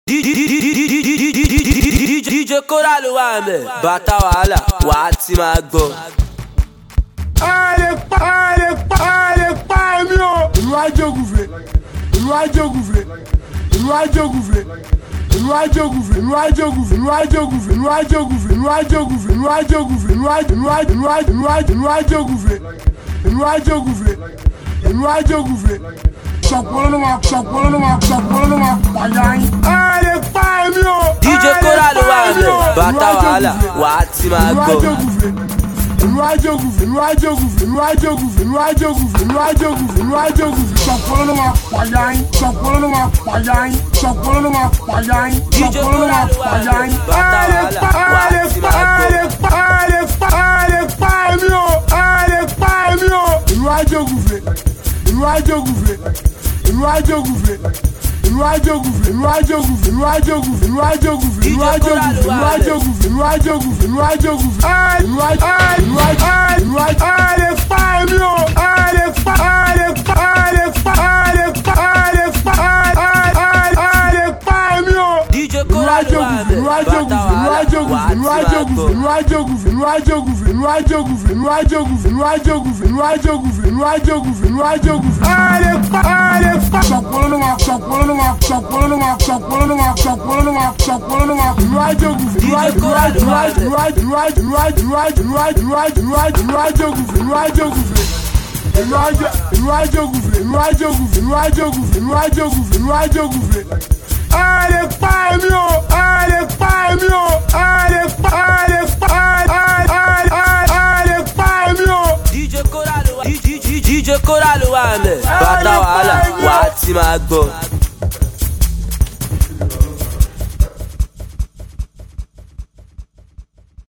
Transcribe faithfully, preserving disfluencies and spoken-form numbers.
D J Kora ló wà ńbẹ̀, bàtà wàhálà wà á ti máa gbọ́. A lè pa a lè pa a lè pa èmi o. Ìlú Ajógùnfè, ìlú Ajógùnfè, ìlú Ajógùnfè, ìlú Ajógùnfè, ìlú Ajógùnfè, ìlú Ajógùnfè, ìlú Ajógùnfè, ìlú Ajógùnfè, ìlú Ajógùnfè, ìlú Ajógùnfè, ìlú Ajógùnfè, ìlú Ajógùnfè. Ṣọ̀pọ̀lọ́ ló máa ṣọ̀pọ̀lọ́ ló máa ṣọ̀pọ̀lọ́ ló máa pàyà yín. A lè pa èmi o. D J Kora ló wà ńbẹ̀, bàtà wàhálà wà á ti máa gbọ́. Ìlú Ajógùnfè, ìlú Ajógùnfè, ìlú Ajógùnfè, ìlú Ajógùnfè, ìlú Ajógùnfè, ìlú Ajógùnfè. Ṣọ̀pọ̀lọ́ ló máa pàyà yín. Ṣọ̀pọ̀lọ́ ló máa pàyà yín. Ṣọ̀pọ̀lọ́ ló máa pàyà yín. Ṣọ̀pọ̀lọ́ ló máa pàyà yín. A lè pa a lè pa a lè pa a lè pa a lè pa èmi o. A lè pa èmi o. Ìlú Ajógùnfè, ìlú Ajógùnfè, ìlú Ajógùnfè, ìlú Ajógùnfè, ìlú Ajógùnfè, ìlú Ajógùnfè, ìlú Ajógùnfè, ìlú Ajógùnfè, ìlú Ajógùnfè, ìlú Ajógùnfè, ìlú Ajógùnfè. A ìlú ìlú ìlú a lè pa èmi o. A lè pa a lè pa a lè pa a lè pa a lè pa a lè pa èmi o. D J Kora ló wà ńbẹ̀, bàtà wàhálà wà á ti máa gbọ́. Ìlú Ajógùnfè, ìlú Ajógùnfè, ìlú Ajógùnfè, ìlú Ajógùnfè, ìlú Ajógùnfè, ìlú Ajógùnfè, ìlú Ajógùnfè, ìlú Ajógùnfè. A lè pa a lè pa. Ṣọ̀pọ̀lọ́ ló máa ṣọ̀pọ̀lọ́ ló máa ṣọ̀pọ̀lọ́ ló máa ṣọ̀pọ̀lọ́ ló máa ṣọ̀pọ̀lọ́ ló máa ṣọ̀pọ̀lọ́ ló máa. Ìlú Ajógùnfè, ìlú Ajógùnfè, ìlú Ajógùnfè, ìlú Ajógùnfè, ìlú Ajógùnfè, ìlú Ajógùnfè, ìlú Ajógùnfè, ìlú Ajógùnfè, ìlú Ajógùnfè, ìlú Ajógùnfè, ìlú Ajógùnfè, ìlú Ajógùnfè, ìlú Ajógùnfè. A lè pa èmi o. A lè pa èmi o. A lè pa a lè pa a lè pa èmi o. D J Kora ló wà ńbẹ̀, bàtà wàhálà wà á ti máa gbọ́.